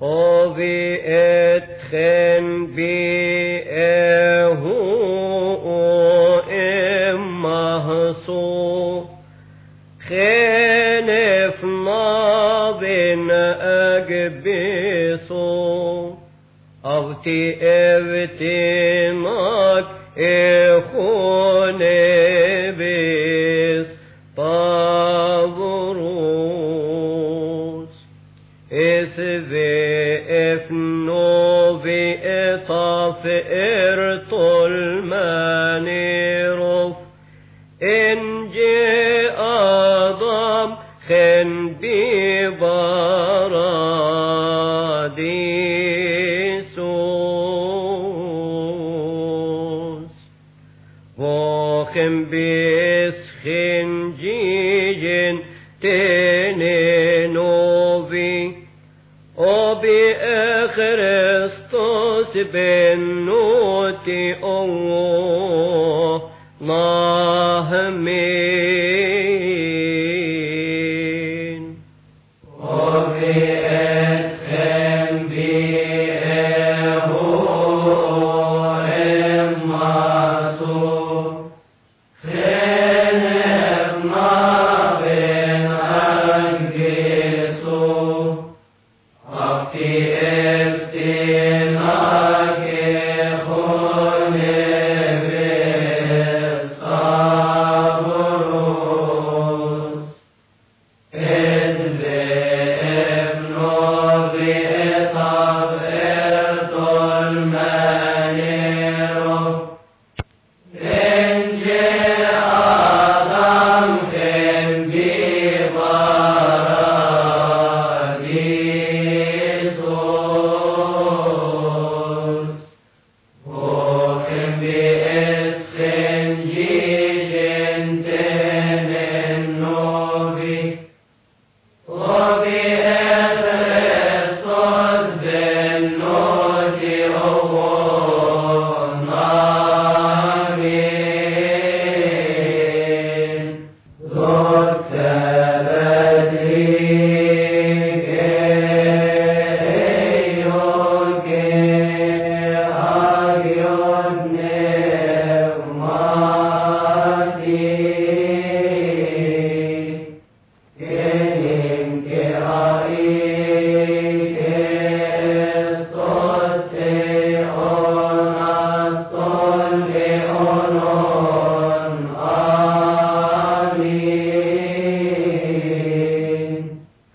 أبي اتخن بي اهو امهصو خنف ما بين اقبصو أبتي ماك اخوني بس طابروس اسبي افنو بإطاف ارطل مانيروف إن جاء ضم خن ببراديسوس وخن بسخن جيجن تنينوبي وبأخرستوس بنوتي الله مين وبأسخن بأهو اماسو خنف ما بين أنقصو أفتي